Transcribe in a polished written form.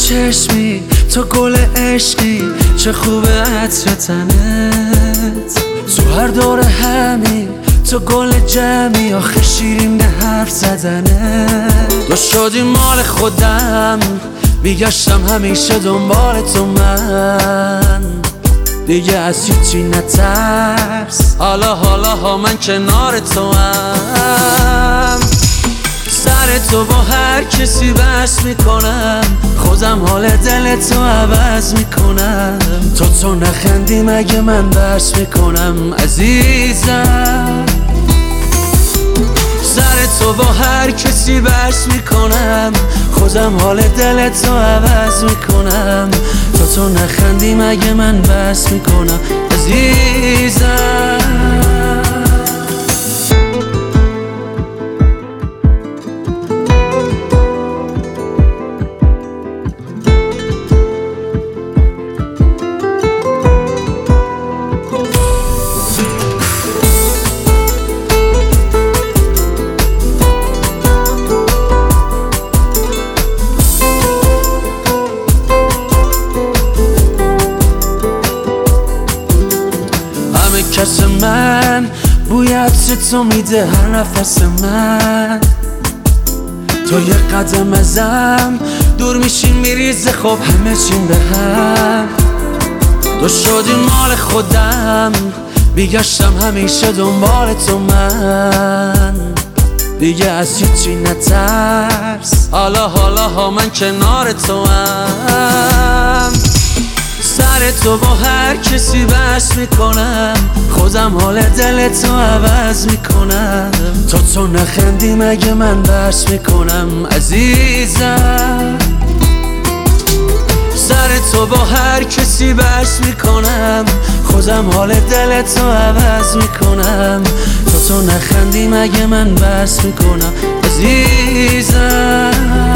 چشمی، تو گل عشقی، چه خوبه عطر تنت. تو هر دور همی، تو گل جمعی، آخه شیرین حرف زدنت. تو شدی مال خودم، میگشتم همیشه دنبال تو من. دیگه از هیچی نترس، حالا ها من کنار تو هم. سر تو با هر کسی بحث میکنم، خودم حال دل تو عوض میکنم. تو نخندی مگه من بحث میکنم عزیزم. سر تو با هر کسی بحث میکنم، خودم حال دل تو عوض میکنم. تو نخندی مگه من بحث میکنم عزیزم. کس من بوی عطر تو میده هر نفس من. تو یه قدم ازم دور میشین میریزه خب همه چین به هم. تو شدی مال خودم، میگشتم همیشه دنبال تو من. دیگه از هیچی نترس، حالا ها من کنار تو هم. سر تو با هر کسی بحث میکنم، خودم حال دل تو عوض میکنم. تو نخندی مگه من بحث میکنم عزیزم. سر تو با هر کسی بحث میکنم، خودم حال دل تو عوض میکنم. تو نخندی مگه من بحث میکنم عزیزم.